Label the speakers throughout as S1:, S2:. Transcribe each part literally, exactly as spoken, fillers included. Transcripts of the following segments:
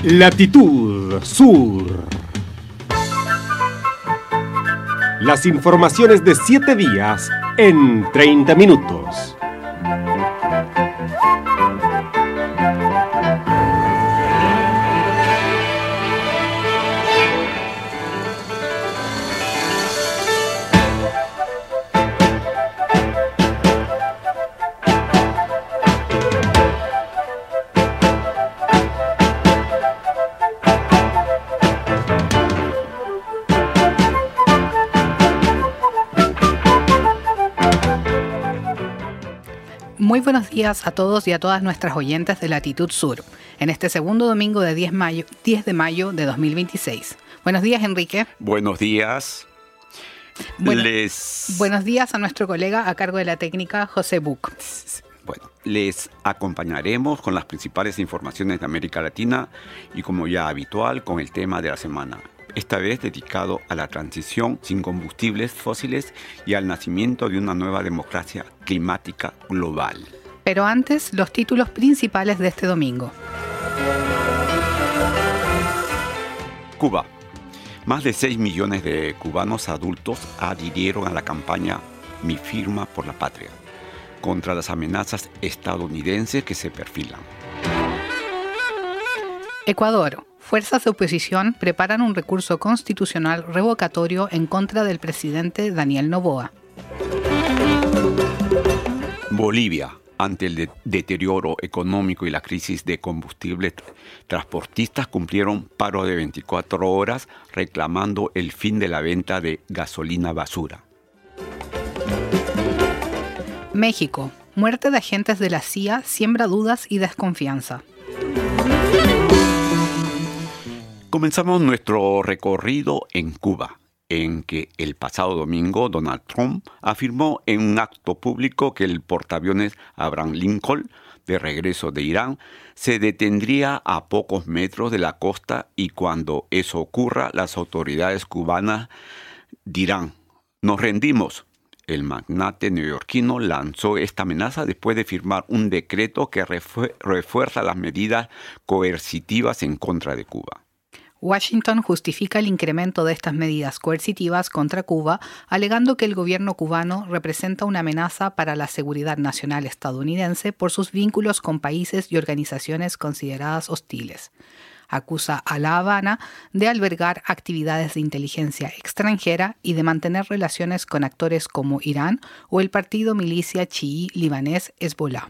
S1: Latitud Sur. Las informaciones de siete días en treinta minutos.
S2: Muy buenos días a todos y a todas nuestras oyentes de Latitud Sur, en este segundo domingo de diez de mayo de dos mil veintiséis. Buenos días, Enrique.
S3: Buenos días.
S2: Bueno,
S3: les...
S2: Buenos días a nuestro colega a cargo de la técnica, José Buc.
S3: Bueno, les acompañaremos con las principales informaciones de América Latina y, como ya habitual, con el tema de la semana. Esta vez dedicado a la transición sin combustibles fósiles y al nacimiento de una nueva democracia climática global.
S2: Pero antes, los títulos principales de este domingo.
S3: Cuba. Más de seis millones de cubanos adultos adhirieron a la campaña Mi Firma por la Patria, contra las amenazas estadounidenses que se perfilan.
S2: Ecuador. Fuerzas de oposición preparan un recurso constitucional revocatorio en contra del presidente Daniel Noboa.
S3: Bolivia. Ante el de- deterioro económico y la crisis de combustible, transportistas cumplieron paro de veinticuatro horas reclamando el fin de la venta de gasolina basura.
S2: México. Muerte de agentes de la C I A siembra dudas y desconfianza.
S3: Comenzamos nuestro recorrido en Cuba, en que el pasado domingo Donald Trump afirmó en un acto público que el portaaviones Abraham Lincoln, de regreso de Irán, se detendría a pocos metros de la costa y cuando eso ocurra, las autoridades cubanas dirán: «Nos rendimos». El magnate neoyorquino lanzó esta amenaza después de firmar un decreto que refu- refuerza las medidas coercitivas en contra de Cuba.
S2: Washington justifica el incremento de estas medidas coercitivas contra Cuba, alegando que el gobierno cubano representa una amenaza para la seguridad nacional estadounidense por sus vínculos con países y organizaciones consideradas hostiles. Acusa a La Habana de albergar actividades de inteligencia extranjera y de mantener relaciones con actores como Irán o el partido milicia chií libanés Hezbollah.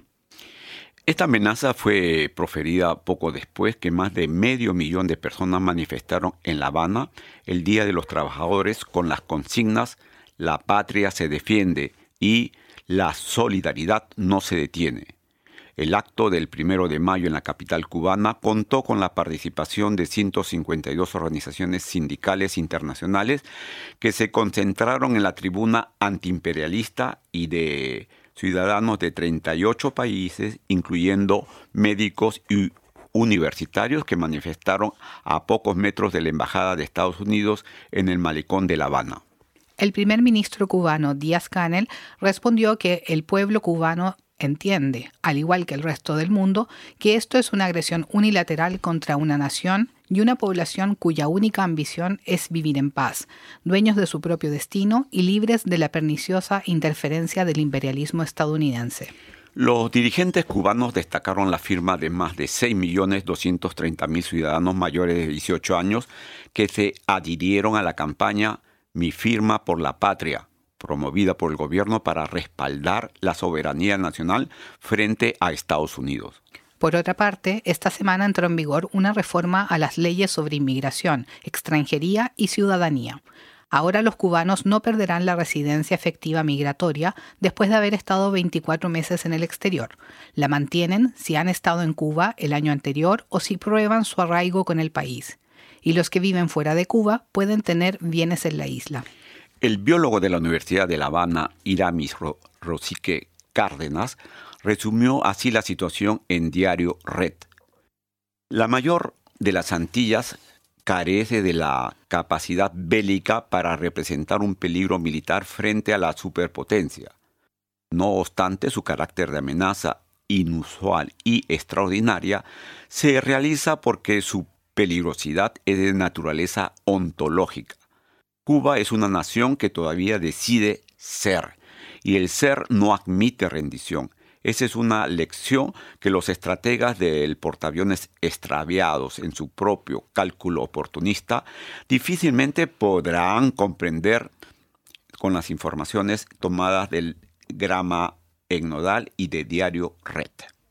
S3: Esta amenaza fue proferida poco después que más de medio millón de personas manifestaron en La Habana el Día de los Trabajadores con las consignas «La patria se defiende» y «La solidaridad no se detiene». El acto del primero de mayo en la capital cubana contó con la participación de ciento cincuenta y dos organizaciones sindicales internacionales que se concentraron en la tribuna antiimperialista y de ciudadanos de treinta y ocho países, incluyendo médicos y universitarios que manifestaron a pocos metros de la Embajada de Estados Unidos en el malecón de La Habana.
S2: El primer ministro cubano Díaz-Canel respondió que el pueblo cubano entiende, al igual que el resto del mundo, que esto es una agresión unilateral contra una nación y una población cuya única ambición es vivir en paz, dueños de su propio destino y libres de la perniciosa interferencia del imperialismo estadounidense.
S3: Los dirigentes cubanos destacaron la firma de más de seis millones doscientos treinta mil ciudadanos mayores de dieciocho años que se adhirieron a la campaña Mi Firma por la Patria, promovida por el gobierno para respaldar la soberanía nacional frente a Estados Unidos.
S2: Por otra parte, esta semana entró en vigor una reforma a las leyes sobre inmigración, extranjería y ciudadanía. Ahora los cubanos no perderán la residencia efectiva migratoria después de haber estado veinticuatro meses en el exterior. La mantienen si han estado en Cuba el año anterior o si prueban su arraigo con el país. Y los que viven fuera de Cuba pueden tener bienes en la isla.
S3: El biólogo de la Universidad de La Habana, Iramis Ro- Rosique Cárdenas, resumió así la situación en Diario Red. La mayor de las Antillas carece de la capacidad bélica para representar un peligro militar frente a la superpotencia. No obstante, su carácter de amenaza inusual y extraordinaria se realiza porque su peligrosidad es de naturaleza ontológica. Cuba es una nación que todavía decide ser, y el ser no admite rendición. Esa es una lección que los estrategas del portaaviones extraviados en su propio cálculo oportunista difícilmente podrán comprender con las informaciones tomadas del Grama Etnodal y de Diario Red.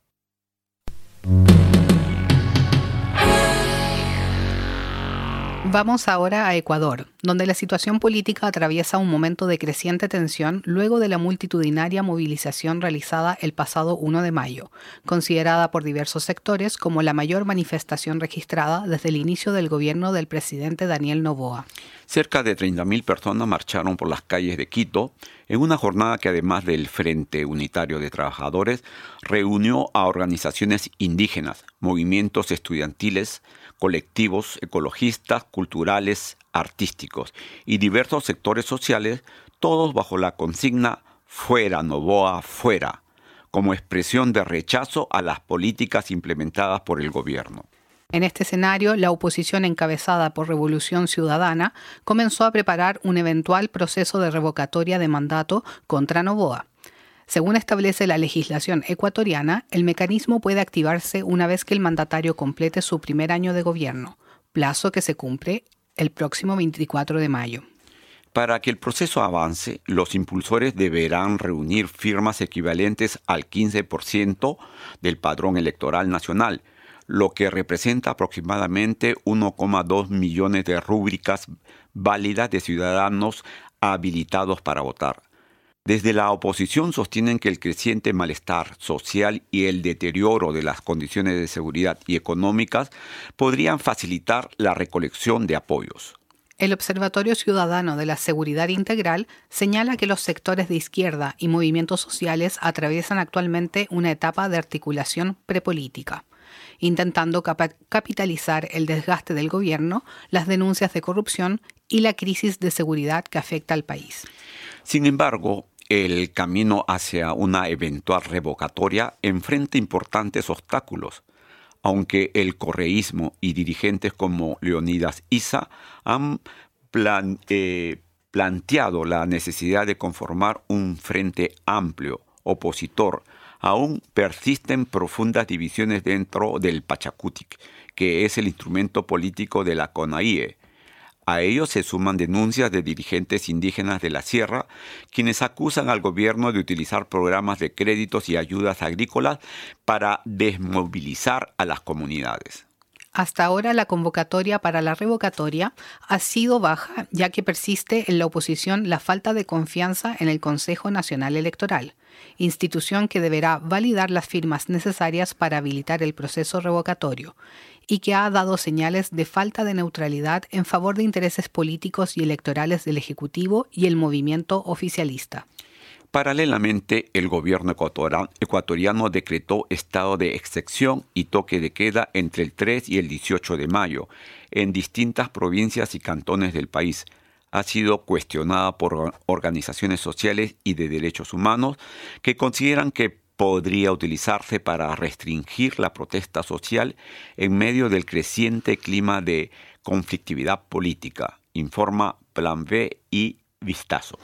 S2: Vamos ahora a Ecuador, donde la situación política atraviesa un momento de creciente tensión luego de la multitudinaria movilización realizada el pasado primero de mayo, considerada por diversos sectores como la mayor manifestación registrada desde el inicio del gobierno del presidente Daniel Noboa.
S3: Cerca de treinta mil personas marcharon por las calles de Quito en una jornada que, además del Frente Unitario de Trabajadores, reunió a organizaciones indígenas, movimientos estudiantiles, colectivos ecologistas, culturales, artísticos y diversos sectores sociales, todos bajo la consigna «Fuera Noboa, fuera», como expresión de rechazo a las políticas implementadas por el gobierno.
S2: En este escenario, la oposición encabezada por Revolución Ciudadana comenzó a preparar un eventual proceso de revocatoria de mandato contra Noboa. Según establece la legislación ecuatoriana, el mecanismo puede activarse una vez que el mandatario complete su primer año de gobierno, plazo que se cumple el próximo veinticuatro de mayo.
S3: Para que el proceso avance, los impulsores deberán reunir firmas equivalentes al quince por ciento del padrón electoral nacional, lo que representa aproximadamente uno coma dos millones de rúbricas válidas de ciudadanos habilitados para votar. Desde la oposición sostienen que el creciente malestar social y el deterioro de las condiciones de seguridad y económicas podrían facilitar la recolección de apoyos.
S2: El Observatorio Ciudadano de la Seguridad Integral señala que los sectores de izquierda y movimientos sociales atraviesan actualmente una etapa de articulación prepolítica, intentando cap- capitalizar el desgaste del gobierno, las denuncias de corrupción y la crisis de seguridad que afecta al país.
S3: Sin embargo, el camino hacia una eventual revocatoria enfrenta importantes obstáculos, aunque el correísmo y dirigentes como Leonidas Issa han plan, eh, planteado la necesidad de conformar un frente amplio, opositor. Aún persisten profundas divisiones dentro del Pachacutic, que es el instrumento político de la CONAIE. A ellos se suman denuncias de dirigentes indígenas de la sierra, quienes acusan al gobierno de utilizar programas de créditos y ayudas agrícolas para desmovilizar a las comunidades.
S2: Hasta ahora la convocatoria para la revocatoria ha sido baja, ya que persiste en la oposición la falta de confianza en el Consejo Nacional Electoral, institución que deberá validar las firmas necesarias para habilitar el proceso revocatorio, y que ha dado señales de falta de neutralidad en favor de intereses políticos y electorales del Ejecutivo y el movimiento oficialista.
S3: Paralelamente, el gobierno ecuatoriano decretó estado de excepción y toque de queda entre el tres y el dieciocho de mayo en distintas provincias y cantones del país. Ha sido cuestionada por organizaciones sociales y de derechos humanos que consideran que podría utilizarse para restringir la protesta social en medio del creciente clima de conflictividad política, informa Plan B y Vistazo.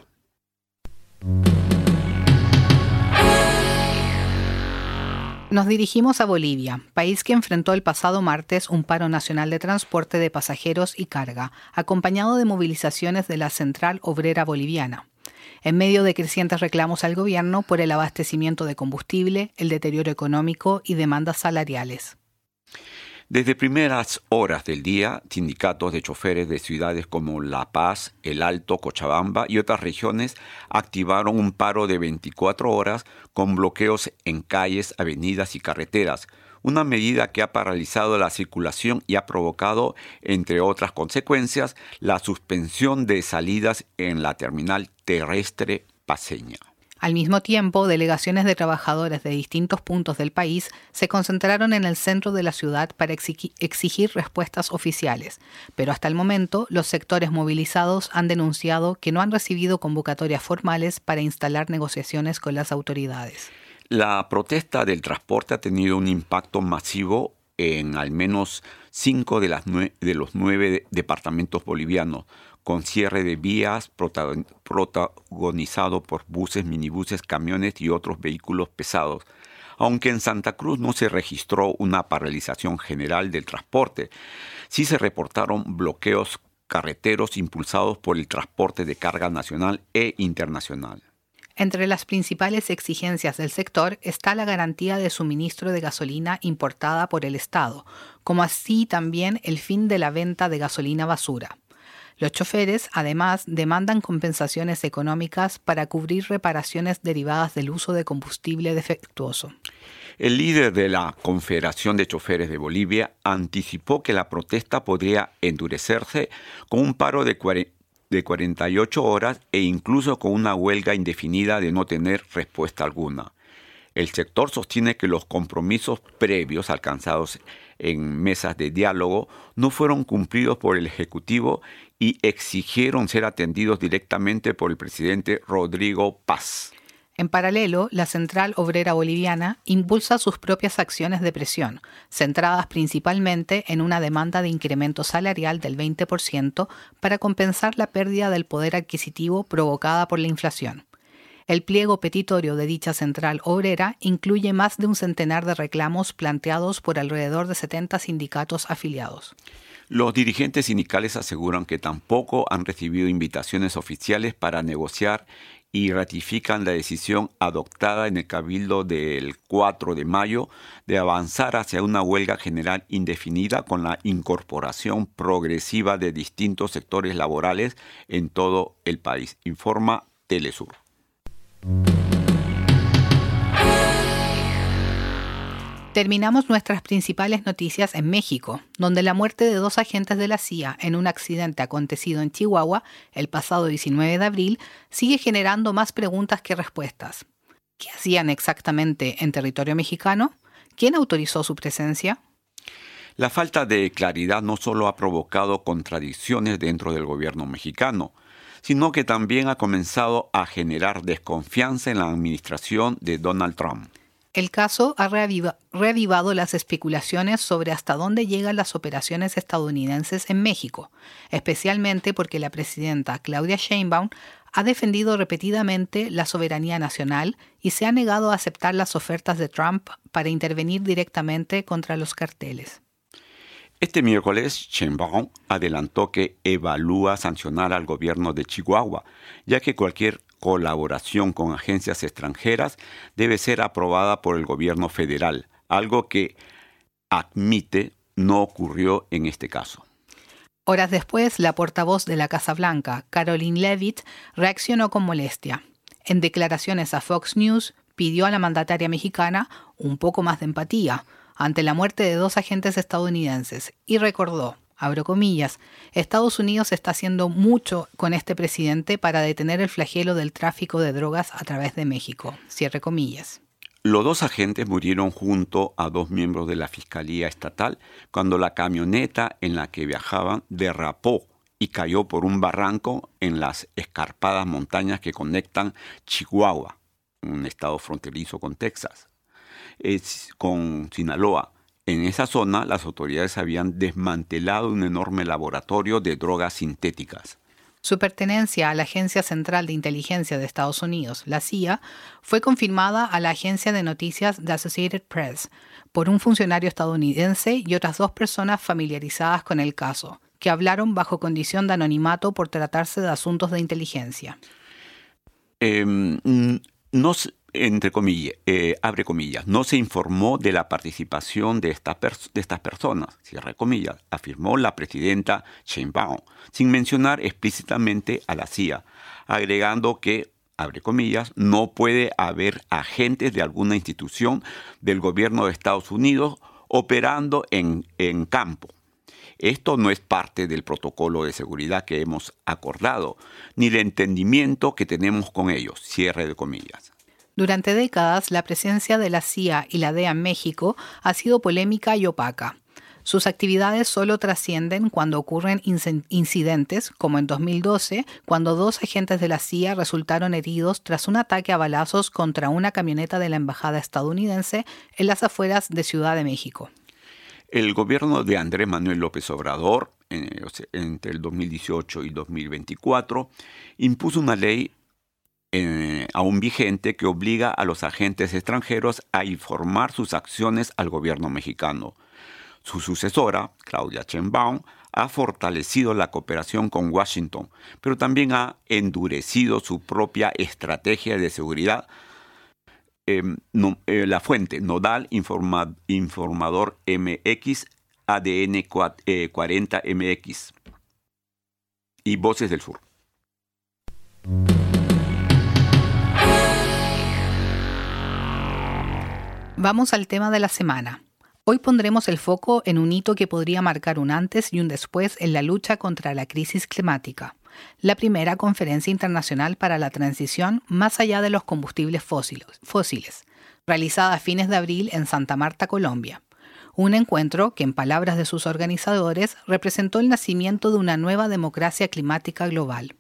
S2: Nos dirigimos a Bolivia, país que enfrentó el pasado martes un paro nacional de transporte de pasajeros y carga, acompañado de movilizaciones de la Central Obrera Boliviana, en medio de crecientes reclamos al gobierno por el abastecimiento de combustible, el deterioro económico y demandas salariales.
S3: Desde primeras horas del día, sindicatos de choferes de ciudades como La Paz, El Alto, Cochabamba y otras regiones activaron un paro de veinticuatro horas con bloqueos en calles, avenidas y carreteras, una medida que ha paralizado la circulación y ha provocado, entre otras consecuencias, la suspensión de salidas en la terminal terrestre paceña.
S2: Al mismo tiempo, delegaciones de trabajadores de distintos puntos del país se concentraron en el centro de la ciudad para exigir respuestas oficiales, pero hasta el momento los sectores movilizados han denunciado que no han recibido convocatorias formales para instalar negociaciones con las autoridades.
S3: La protesta del transporte ha tenido un impacto masivo en al menos cinco de, las nue- de los nueve departamentos bolivianos, con cierre de vías prota- protagonizado por buses, minibuses, camiones y otros vehículos pesados. Aunque en Santa Cruz no se registró una paralización general del transporte, sí se reportaron bloqueos carreteros impulsados por el transporte de carga nacional e internacional.
S2: Entre las principales exigencias del sector está la garantía de suministro de gasolina importada por el Estado, como así también el fin de la venta de gasolina basura. Los choferes, además, demandan compensaciones económicas para cubrir reparaciones derivadas del uso de combustible defectuoso.
S3: El líder de la Confederación de Choferes de Bolivia anticipó que la protesta podría endurecerse con un paro de cuarenta y ocho horas e incluso con una huelga indefinida de no tener respuesta alguna. El sector sostiene que los compromisos previos alcanzados en mesas de diálogo no fueron cumplidos por el Ejecutivo y exigieron ser atendidos directamente por el presidente Rodrigo Paz.
S2: En paralelo, la Central Obrera Boliviana impulsa sus propias acciones de presión, centradas principalmente en una demanda de incremento salarial del veinte por ciento para compensar la pérdida del poder adquisitivo provocada por la inflación. El pliego petitorio de dicha Central Obrera incluye más de un centenar de reclamos planteados por alrededor de setenta sindicatos afiliados.
S3: Los dirigentes sindicales aseguran que tampoco han recibido invitaciones oficiales para negociar y ratifican la decisión adoptada en el Cabildo del cuatro de mayo de avanzar hacia una huelga general indefinida con la incorporación progresiva de distintos sectores laborales en todo el país, informa Telesur.
S2: Terminamos nuestras principales noticias en México, donde la muerte de dos agentes de la C I A en un accidente acontecido en Chihuahua el pasado diecinueve de abril sigue generando más preguntas que respuestas. ¿Qué hacían exactamente en territorio mexicano? ¿Quién autorizó su presencia?
S3: La falta de claridad no solo ha provocado contradicciones dentro del gobierno mexicano, sino que también ha comenzado a generar desconfianza en la administración de Donald Trump.
S2: El caso ha reaviva, reavivado las especulaciones sobre hasta dónde llegan las operaciones estadounidenses en México, especialmente porque la presidenta Claudia Sheinbaum ha defendido repetidamente la soberanía nacional y se ha negado a aceptar las ofertas de Trump para intervenir directamente contra los carteles.
S3: Este miércoles, Sheinbaum adelantó que evalúa sancionar al gobierno de Chihuahua, ya que cualquier colaboración con agencias extranjeras debe ser aprobada por el gobierno federal, algo que admite no ocurrió en este caso.
S2: Horas después, la portavoz de la Casa Blanca, Caroline Leavitt, reaccionó con molestia. En declaraciones a Fox News, pidió a la mandataria mexicana un poco más de empatía ante la muerte de dos agentes estadounidenses y recordó, abro comillas, Estados Unidos está haciendo mucho con este presidente para detener el flagelo del tráfico de drogas a través de México, cierre comillas.
S3: Los dos agentes murieron junto a dos miembros de la Fiscalía Estatal cuando la camioneta en la que viajaban derrapó y cayó por un barranco en las escarpadas montañas que conectan Chihuahua, un estado fronterizo con Texas, es, con Sinaloa. En esa zona, las autoridades habían desmantelado un enorme laboratorio de drogas sintéticas.
S2: Su pertenencia a la Agencia Central de Inteligencia de Estados Unidos, la C I A, fue confirmada a la agencia de noticias The Associated Press por un funcionario estadounidense y otras dos personas familiarizadas con el caso, que hablaron bajo condición de anonimato por tratarse de asuntos de inteligencia.
S3: Eh, no entre comillas, eh, abre comillas, no se informó de la participación de, esta pers- de estas personas, cierre comillas, afirmó la presidenta Sheinbaum, sin mencionar explícitamente a la C I A, agregando que, abre comillas, no puede haber agentes de alguna institución del gobierno de Estados Unidos operando en, en campo. Esto no es parte del protocolo de seguridad que hemos acordado, ni del entendimiento que tenemos con ellos, cierre de comillas.
S2: Durante décadas, la presencia de la C I A y la D E A en México ha sido polémica y opaca. Sus actividades solo trascienden cuando ocurren incidentes, como en dos mil doce, cuando dos agentes de la C I A resultaron heridos tras un ataque a balazos contra una camioneta de la embajada estadounidense en las afueras de Ciudad de México.
S3: El gobierno de Andrés Manuel López Obrador, en, o sea, entre el dos mil dieciocho y dos mil veinticuatro, impuso una ley eh, aún vigente que obliga a los agentes extranjeros a informar sus acciones al gobierno mexicano. Su sucesora, Claudia Sheinbaum, ha fortalecido la cooperación con Washington, pero también ha endurecido su propia estrategia de seguridad. Eh, no, eh, la fuente Nodal Informa, Informador M X, A D N cuarenta M X y Voces del Sur.
S2: Vamos al tema de la semana. Hoy pondremos el foco en un hito que podría marcar un antes y un después en la lucha contra la crisis climática. La primera conferencia internacional para la transición más allá de los combustibles fósiles, realizada a fines de abril en Santa Marta, Colombia. Un encuentro que, en palabras de sus organizadores, representó el nacimiento de una nueva democracia climática global.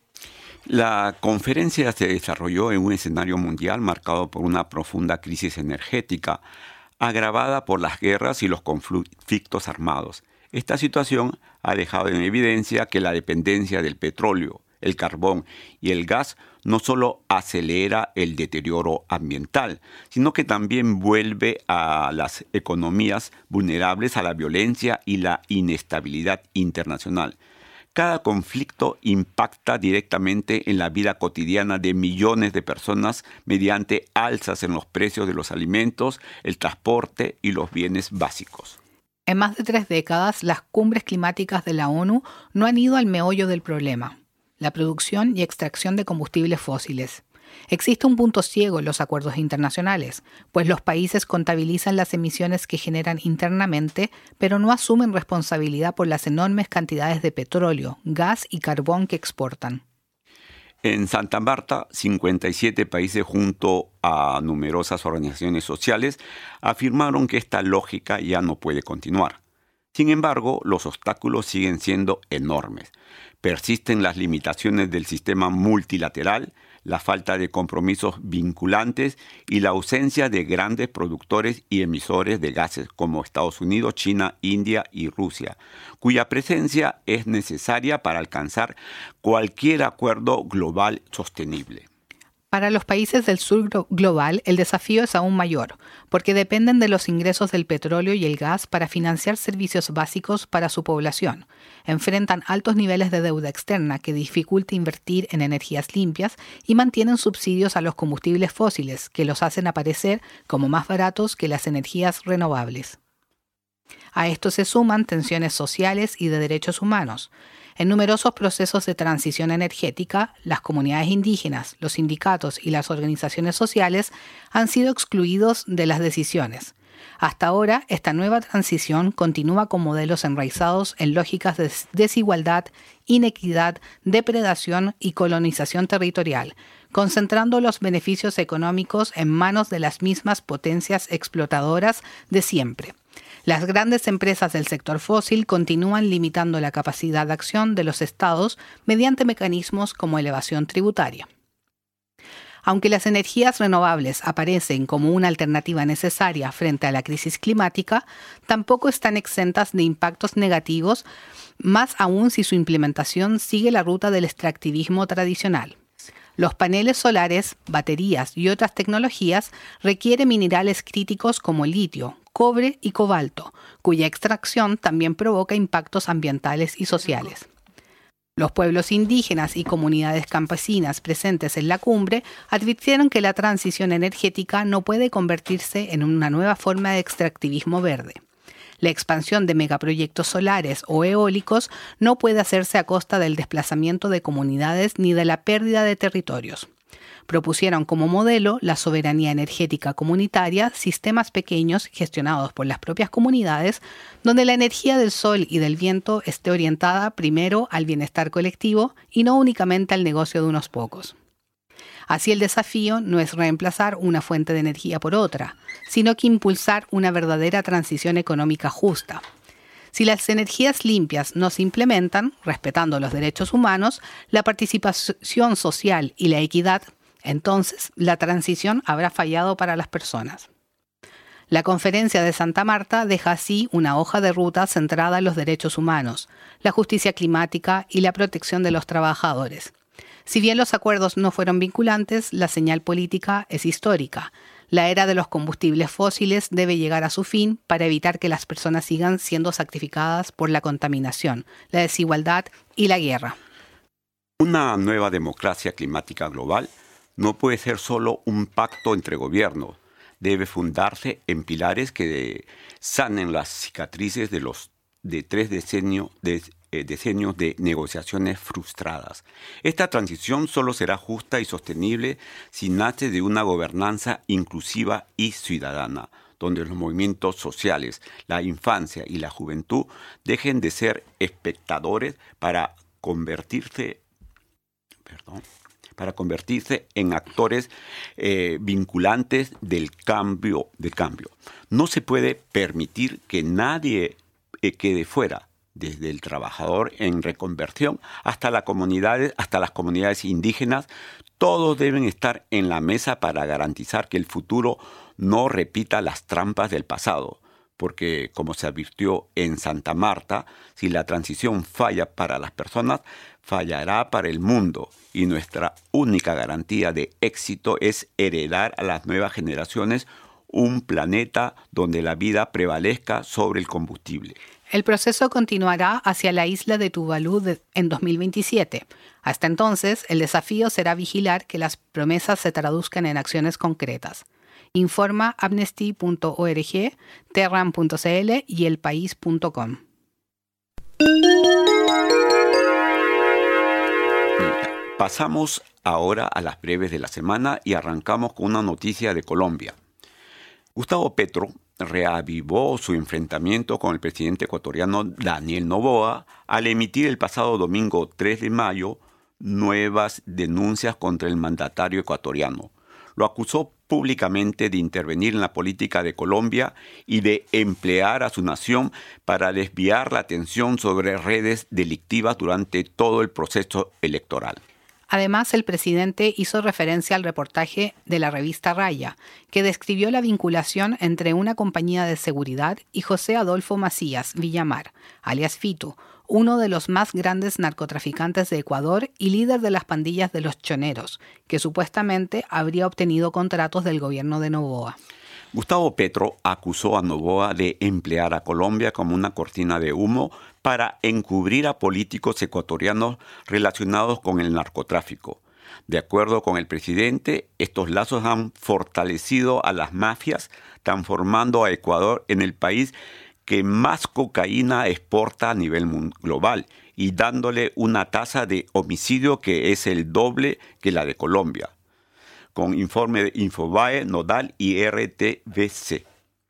S3: La conferencia se desarrolló en un escenario mundial marcado por una profunda crisis energética, agravada por las guerras y los conflictos armados. Esta situación ha dejado en evidencia que la dependencia del petróleo, el carbón y el gas no solo acelera el deterioro ambiental, sino que también vuelve a las economías vulnerables a la violencia y la inestabilidad internacional. Cada conflicto impacta directamente en la vida cotidiana de millones de personas mediante alzas en los precios de los alimentos, el transporte y los bienes básicos.
S2: En más de tres décadas, las cumbres climáticas de la ONU no han ido al meollo del problema, la producción y extracción de combustibles fósiles. Existe un punto ciego en los acuerdos internacionales, pues los países contabilizan las emisiones que generan internamente, pero no asumen responsabilidad por las enormes cantidades de petróleo, gas y carbón que exportan.
S3: En Santa Marta, cincuenta y siete países junto a numerosas organizaciones sociales afirmaron que esta lógica ya no puede continuar. Sin embargo, los obstáculos siguen siendo enormes. Persisten las limitaciones del sistema multilateral, la falta de compromisos vinculantes y la ausencia de grandes productores y emisores de gases como Estados Unidos, China, India y Rusia, cuya presencia es necesaria para alcanzar cualquier acuerdo global sostenible.
S2: Para los países del sur global, el desafío es aún mayor, porque dependen de los ingresos del petróleo y el gas para financiar servicios básicos para su población. Enfrentan altos niveles de deuda externa que dificulta invertir en energías limpias y mantienen subsidios a los combustibles fósiles, que los hacen aparecer como más baratos que las energías renovables. A esto se suman tensiones sociales y de derechos humanos. En numerosos procesos de transición energética, las comunidades indígenas, los sindicatos y las organizaciones sociales han sido excluidos de las decisiones. Hasta ahora, esta nueva transición continúa con modelos enraizados en lógicas de desigualdad, inequidad, depredación y colonización territorial, concentrando los beneficios económicos en manos de las mismas potencias explotadoras de siempre. Las grandes empresas del sector fósil continúan limitando la capacidad de acción de los estados mediante mecanismos como elevación tributaria. Aunque las energías renovables aparecen como una alternativa necesaria frente a la crisis climática, tampoco están exentas de impactos negativos, más aún si su implementación sigue la ruta del extractivismo tradicional. Los paneles solares, baterías y otras tecnologías requieren minerales críticos como litio, cobre y cobalto, cuya extracción también provoca impactos ambientales y sociales. Los pueblos indígenas y comunidades campesinas presentes en la cumbre advirtieron que la transición energética no puede convertirse en una nueva forma de extractivismo verde. La expansión de megaproyectos solares o eólicos no puede hacerse a costa del desplazamiento de comunidades ni de la pérdida de territorios. Propusieron como modelo la soberanía energética comunitaria, sistemas pequeños gestionados por las propias comunidades, donde la energía del sol y del viento esté orientada primero al bienestar colectivo y no únicamente al negocio de unos pocos. Así, el desafío no es reemplazar una fuente de energía por otra, sino que impulsar una verdadera transición económica justa. Si las energías limpias no se implementan, respetando los derechos humanos, la participación social y la equidad, entonces la transición habrá fallado para las personas. La Conferencia de Santa Marta deja así una hoja de ruta centrada en los derechos humanos, la justicia climática y la protección de los trabajadores. Si bien los acuerdos no fueron vinculantes, la señal política es histórica. La era de los combustibles fósiles debe llegar a su fin para evitar que las personas sigan siendo sacrificadas por la contaminación, la desigualdad y la guerra.
S3: Una nueva democracia climática global no puede ser solo un pacto entre gobiernos. Debe fundarse en pilares que sanen las cicatrices de los de tres decenios de, eh, decenios de negociaciones frustradas. Esta transición solo será justa y sostenible si nace de una gobernanza inclusiva y ciudadana, donde los movimientos sociales, la infancia y la juventud dejen de ser espectadores para convertirse, perdón, para convertirse en actores eh, vinculantes del cambio, del cambio. No se puede permitir que nadie eh, quede fuera, desde el trabajador en reconversión hasta, la comunidades, hasta las comunidades indígenas. Todos deben estar en la mesa para garantizar que el futuro no repita las trampas del pasado. Porque, como se advirtió en Santa Marta, si la transición falla para las personas, fallará para el mundo. Y nuestra única garantía de éxito es heredar a las nuevas generaciones un planeta donde la vida prevalezca sobre el combustible.
S2: El proceso continuará hacia la isla de Tuvalu de, en dos mil veintisiete. Hasta entonces, el desafío será vigilar que las promesas se traduzcan en acciones concretas. Informa amnesty punto org, terran punto cl y elpaís punto com.
S3: Pasamos ahora a las breves de la semana y arrancamos con una noticia de Colombia. Gustavo Petro reavivó su enfrentamiento con el presidente ecuatoriano Daniel Noboa al emitir el pasado domingo tres de mayo nuevas denuncias contra el mandatario ecuatoriano. Lo acusó públicamente de intervenir en la política de Colombia y de emplear a su nación para desviar la atención sobre redes delictivas durante todo el proceso electoral.
S2: Además, el presidente hizo referencia al reportaje de la revista Raya, que describió la vinculación entre una compañía de seguridad y José Adolfo Macías Villamar, alias Fito, uno de los más grandes narcotraficantes de Ecuador y líder de las pandillas de los choneros, que supuestamente habría obtenido contratos del gobierno de Noboa.
S3: Gustavo Petro acusó a Noboa de emplear a Colombia como una cortina de humo para encubrir a políticos ecuatorianos relacionados con el narcotráfico. De acuerdo con el presidente, estos lazos han fortalecido a las mafias, transformando a Ecuador en el país que más cocaína exporta a nivel global y dándole una tasa de homicidio que es el doble que la de Colombia, con informe de Infobae, Nodal y R T V C.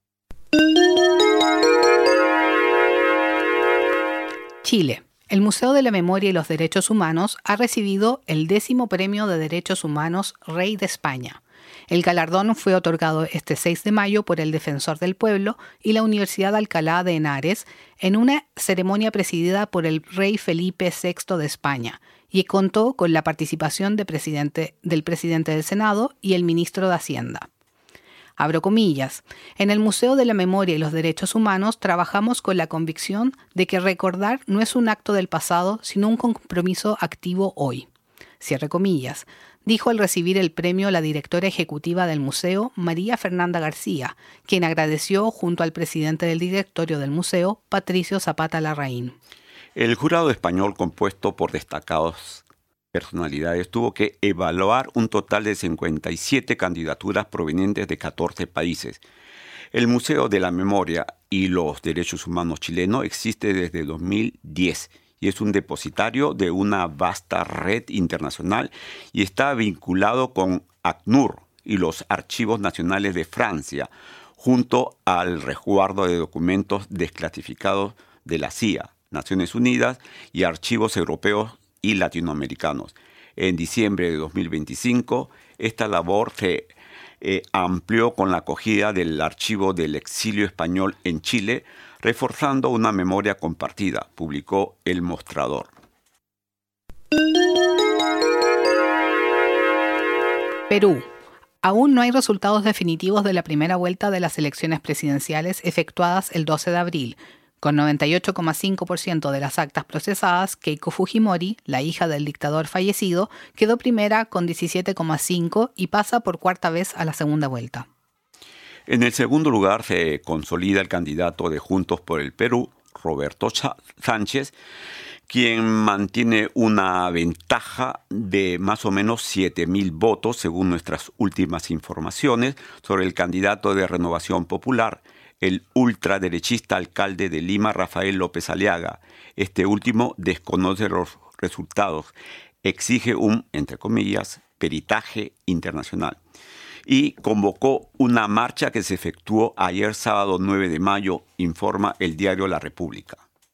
S2: Chile. El Museo de la Memoria y los Derechos Humanos ha recibido el décimo Premio de Derechos Humanos Rey de España. El galardón fue otorgado este seis de mayo por el Defensor del Pueblo y la Universidad Alcalá de Henares en una ceremonia presidida por el rey Felipe sexto de España y contó con la participación de presidente, del presidente del Senado y el ministro de Hacienda. Abro comillas, en el Museo de la Memoria y los Derechos Humanos trabajamos con la convicción de que recordar no es un acto del pasado, sino un compromiso activo hoy. Cierre comillas, dijo al recibir el premio la directora ejecutiva del museo, María Fernanda García, quien agradeció junto al presidente del directorio del museo, Patricio Zapata Larraín.
S3: El jurado español, compuesto por destacados personalidades, tuvo que evaluar un total de cincuenta y siete candidaturas provenientes de catorce países. El Museo de la Memoria y los Derechos Humanos chileno existe desde dos mil diez y es un depositario de una vasta red internacional y está vinculado con ACNUR y los Archivos Nacionales de Francia, junto al resguardo de documentos desclasificados de la C I A, Naciones Unidas y archivos europeos y latinoamericanos. En diciembre de dos mil veinticinco, esta labor se eh, amplió con la acogida del Archivo del Exilio Español en Chile, reforzando una memoria compartida, publicó El Mostrador.
S2: Perú. Aún no hay resultados definitivos de la primera vuelta de las elecciones presidenciales efectuadas el doce de abril. Con noventa y ocho coma cinco por ciento de las actas procesadas, Keiko Fujimori, la hija del dictador fallecido, quedó primera con diecisiete coma cinco por ciento y pasa por cuarta vez a la segunda vuelta.
S3: En el segundo lugar se consolida el candidato de Juntos por el Perú, Roberto Sánchez, quien mantiene una ventaja de más o menos siete mil votos, según nuestras últimas informaciones, sobre el candidato de Renovación Popular, el ultraderechista alcalde de Lima, Rafael López Aliaga. Este último desconoce los resultados, exige un, entre comillas, peritaje internacional y convocó una marcha que se efectuó ayer sábado nueve de mayo, informa el diario La República.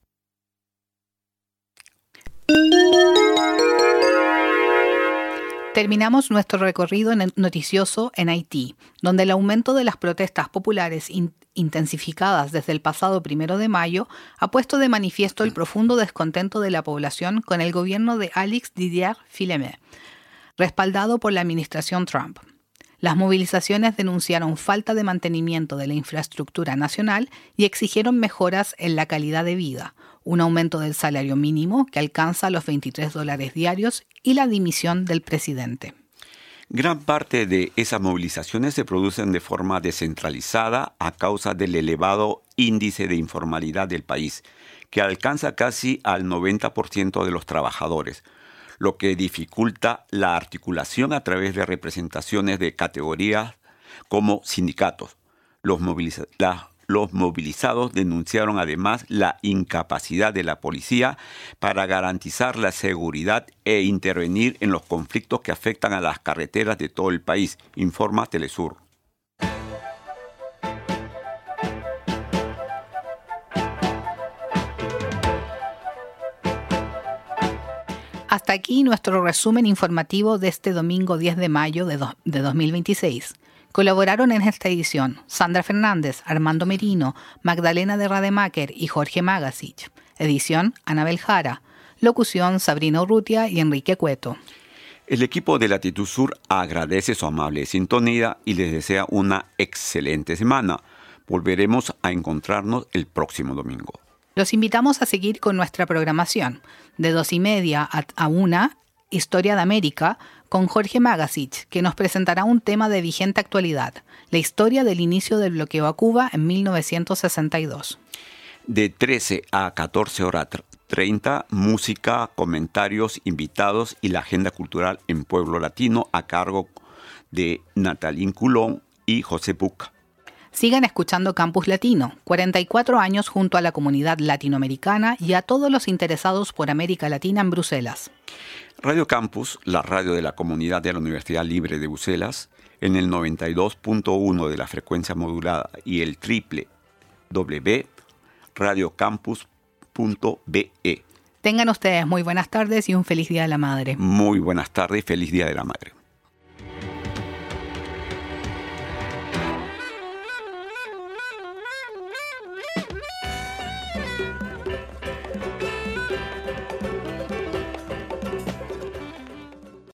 S2: Terminamos nuestro recorrido noticioso en Haití, donde el aumento de las protestas populares in- intensificadas desde el pasado primero de mayo ha puesto de manifiesto el profundo descontento de la población con el gobierno de Alex Didier Filleme, respaldado por la administración Trump. Las movilizaciones denunciaron falta de mantenimiento de la infraestructura nacional y exigieron mejoras en la calidad de vida, un aumento del salario mínimo que alcanza los veintitrés dólares diarios y la dimisión del presidente.
S3: Gran parte de esas movilizaciones se producen de forma descentralizada a causa del elevado índice de informalidad del país, que alcanza casi al noventa por ciento de los trabajadores, lo que dificulta la articulación a través de representaciones de categorías como sindicatos. Los, moviliza- la, los movilizados denunciaron además la incapacidad de la policía para garantizar la seguridad e intervenir en los conflictos que afectan a las carreteras de todo el país, informa Telesur.
S2: Hasta aquí nuestro resumen informativo de este domingo diez de mayo de, do- de dos mil veintiséis. Colaboraron en esta edición Sandra Fernández, Armando Merino, Magdalena de Rademacher y Jorge Magasich. Edición Anabel Jara. Locución Sabrina Urrutia y Enrique Cueto.
S3: El equipo de Latitud Sur agradece su amable sintonía y les desea una excelente semana. Volveremos a encontrarnos el próximo domingo.
S2: Los invitamos a seguir con nuestra programación. De dos y media a, a una, Historia de América, con Jorge Magasich, que nos presentará un tema de vigente actualidad, la historia del inicio del bloqueo a Cuba en mil novecientos sesenta y dos.
S3: De trece a catorce horas treinta, música, comentarios, invitados y la agenda cultural en Pueblo Latino a cargo de Natalín Culón y José Puca.
S2: Sigan escuchando Campus Latino, cuarenta y cuatro años junto a la comunidad latinoamericana y a todos los interesados por América Latina en Bruselas.
S3: Radio Campus, la radio de la comunidad de la Universidad Libre de Bruselas, en el noventa y dos punto uno de la frecuencia modulada y el triple w punto radiocampus punto be.
S2: Tengan ustedes muy buenas tardes y un feliz Día de la Madre.
S3: Muy buenas tardes y feliz Día de la Madre.